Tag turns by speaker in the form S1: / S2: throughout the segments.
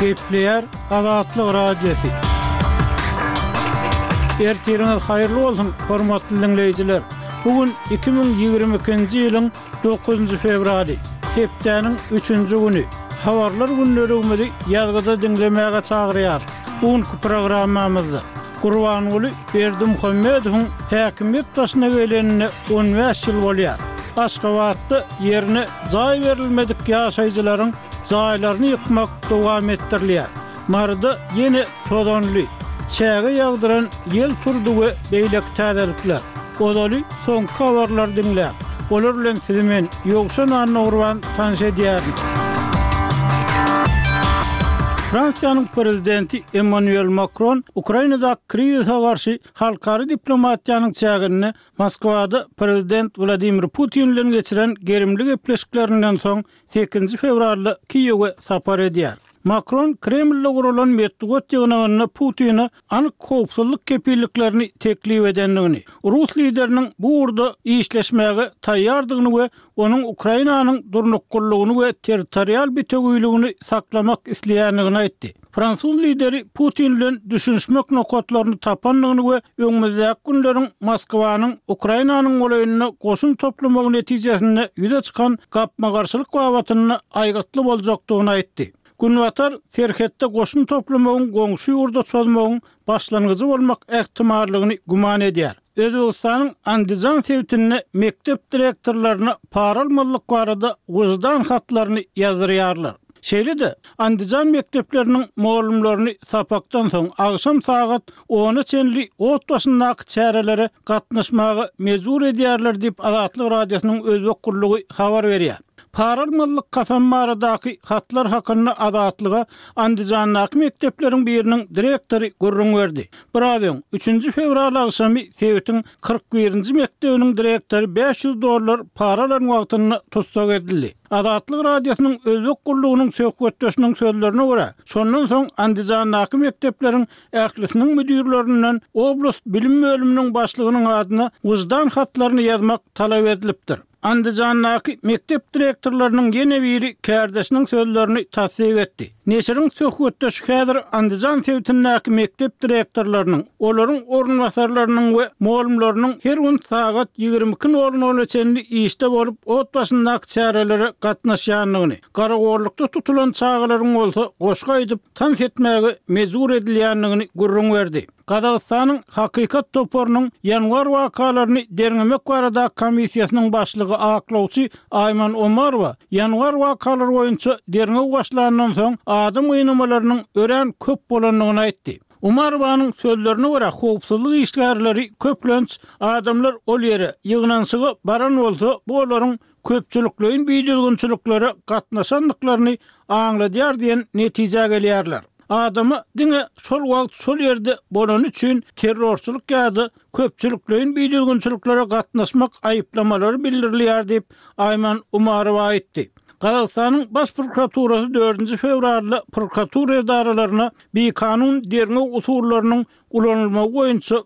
S1: Gepleyer Azatlyk Radiosu. Ertiriniz hayırlı olsun hormatly dinleyijiler. Bugün 2022-nji ýylyň 9 fevraly, hepdeniň 3-nji güni. Habarlar günlerimizi ýazgyda dinlemäge çagyrýar. Bugünkü programmamyzda Gurbanuly Berdimuhammedowyň häkimiýet başyna gelenine 15 ýyl bolýar. Aşgabatda ýerine jaý berilmedik ýaşaýjylaryň jaýlaryny ýykmak dowam etdirilýär. Marda ýene tozanly, çäge ýagdyran ýel turdy we beýlek täzelikler. Odaly soňky habarlar dinlä. Olar bilen sizimen ýoksa Gurban tanış edýäris. Fransiýanyň prezidenti Emmanuel Macron Ukrainada krizise garşy halkary diplomatiýanyň çägini Moskwada prezident Vladimir Putin bilen geçiren gerimli gepleşiklerinden soň 8 fevralda Kiýewe sapar edýär. Macron Kreml'le gurulan metdugot ýygynyny Putin'e anyk howpsuzlyk kepilliklerini teklip edenligini, Rus lideriniň bu urda işleşmäge taýýardygyny we onuň Ukrainanyň durnukgullygyny we territorial bitegüýligini saklamak isleýänligini aýtdy. Fransuz lideri Putin bilen düşünşmek nokatlaryny tapanlygyny we öňümüzdäki günleriň Moskwanyň Ukrainanyň olaýyna goşun toplamagy netijesinde ýüze çykan gapma-garşylyk babatyny aýgatly boljakdygyny aýtdy. Günwatar Ferhetde goşun toplamagyň goňşy ýurda çözmegiň başlangyjy bolmak ähtimallygyny guman edýär. Özbegistanyň Andijan sewtine mektep direktorlaryna para almalyk barada wyjdan hatlaryny ýazyrýarlar. Şeýle-de Andijan mektepleriniň muallimlerini sapakdan soň agşam saat 10-a çenli ot başyndaky çärelere gatnaşmagy mejbur edýärler diýip Azatlyk Radiosynyň özbek gurlugy habar berýär. Paralmalyk kafanmaradaky hatlar hakyny Azatlyga Andijandaky mektepleriň biriniň direktory gurrun berdi. Birazdan 3 fevral agşamy Sewitiň 41-nji mektebiniň direktory $500 paralaryň wagtyny tutsak edildi. Azatlyk Radiosynyň özbek gurlugynyň söhbetdeşiniň sözlerine görä, şondan soň Andijandaky mektepleriň ählisiniň müdirlerinden oblast bilim bölüminiň başlygynyň adyna wyjdan hatlaryny ýazmak talap edilipdir. Andijandaky mektep direktorlarynyň ýene biri kärdeşiniň sözlerini tasdik etdi. Neşiriň söhbetdeşi häzir Andijan sewtindäki mektep direktorlarynyň, olaryň ornwasarlarynyň we muallimleriň her gün saat 22:00 çenli işde bolup ot başyndaky çärelere gatnaşýanlygyny, garagorlukda tutulan çağalaryň bolsa goşga edip tanış etmäge mejbur edilýänligini gurrun berdi. Kazakstanyň Hakykat toporunyň ýanwar wakalaryny derňemek barada komissiýasynyň başlygy aklawçy Ayman Omarova ýanwar wakalary boýunça derňek başlanandan soň adam oýnamalarynyň ören köp bolanlygyny aýtdy. Omarovanyň sözlerine görä howpsuzlyk işgärleri köplenç adamlar ol ýere ýygnansyga baran bolsa bu olaryň köpçüliklerin biýdilginçilikleri gatnaşanlyklaryny aňladýar diýen netije gelýärler. Adamı diňe şol wagt şol ýerde bolan üçin terrorçylyk ýa-da köpçüliklerin biýdilginçiliklere gatnaşmak aýyplamalary bildirilýär diýip Ayman Umarova aýtdy. Kazakstanyň baş prokuraturasy 4 fevralda prokuratura edaralaryna bir kanun derňek usullarynyň ulanylmagy boýunça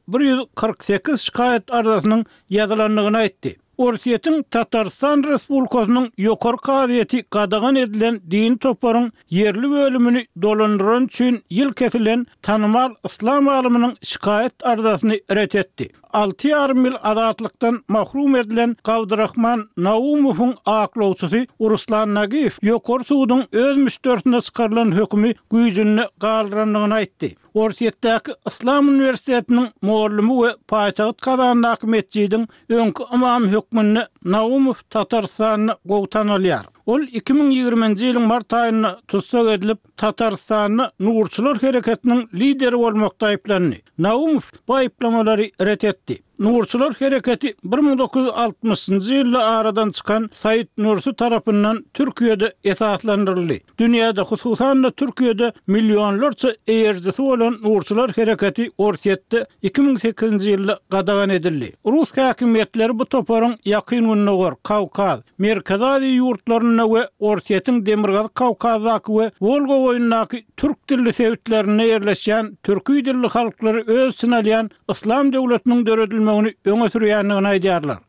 S1: 148 şikayet arzasynyň ýazylanlygyny aýtdy. Orsiýetiň Tatarstan Respublikasynyň ýokary kaziýeti gadagan edilen din toparyň yerli bölümini dolandyran üçin ýyl kesilen tanymal islam alymynyň şikayet arzasyny ret etdi. 6,5 ýyl azatlykdan mahrum edilen Gawdyrahman Naumowyň aklawçysy Ruslan Nagiyev ýokary suwdyň öz müşterisinde çykarylan hökmi güýjüni galdyranlygyny aýtdy. Orsiýetdäki İslam Üniversitetiniň muallimi we paýtagat kazandaky mescidiň öňkü imam hökmüni Naumow Tatarstanyny gowtan alýar. Ol 2020-nji ýylyň mart aýyna tutsak edilip Tatarstanyň Nurçylar hereketiniň lideri bolmakda aýplandy. Naumow bu aýplamalary ret etdi. Nurçylar hereketi 1960-njy ýylda aradan çykan Said Nursi tarapyndan Türkiýede esaslandyryldy. Dünýäde hususan da Türkiýede millionlarça eýerjisi bolan Nurçylar hereketi Orsiýetde 2008-nji ýylda gadagan edildi. Rus häkimetleri bu toparyň ýakyn gününe Kawkaz, Merkez Aziýa ýurtlaryna we Orsiýetiň Demirgaz Kawkazdaky we Volga boýundaky türk dilli sewtlerine ýerleşýän türküý dilli halklary öz için alýan islam döwletiniň döredilmegini öňe sürýänligini aýdýarlar.